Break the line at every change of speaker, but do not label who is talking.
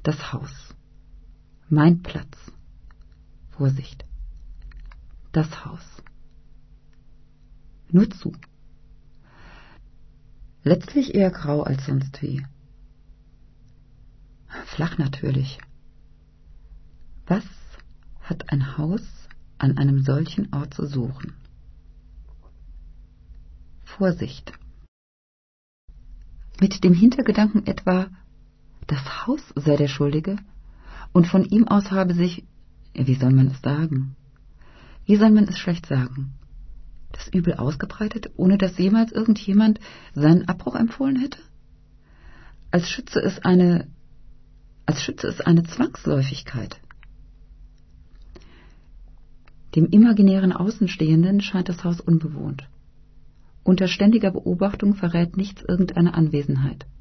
Das Haus. Mein Platz. Vorsicht. Das Haus. Nur zu. Letztlich eher grau als sonst wie. Flach natürlich. Was hat ein Haus an einem solchen Ort zu suchen? Vorsicht. Mit dem Hintergedanken etwa, das Haus sei der Schuldige und von ihm aus habe sich, wie soll man es sagen? Wie soll man es schlecht sagen? Das Übel ausgebreitet, ohne dass jemals irgendjemand seinen Abbruch empfohlen hätte? Als schütze es eine Zwangsläufigkeit. Dem imaginären Außenstehenden scheint das Haus unbewohnt. Unter ständiger Beobachtung verrät nichts irgendeine Anwesenheit.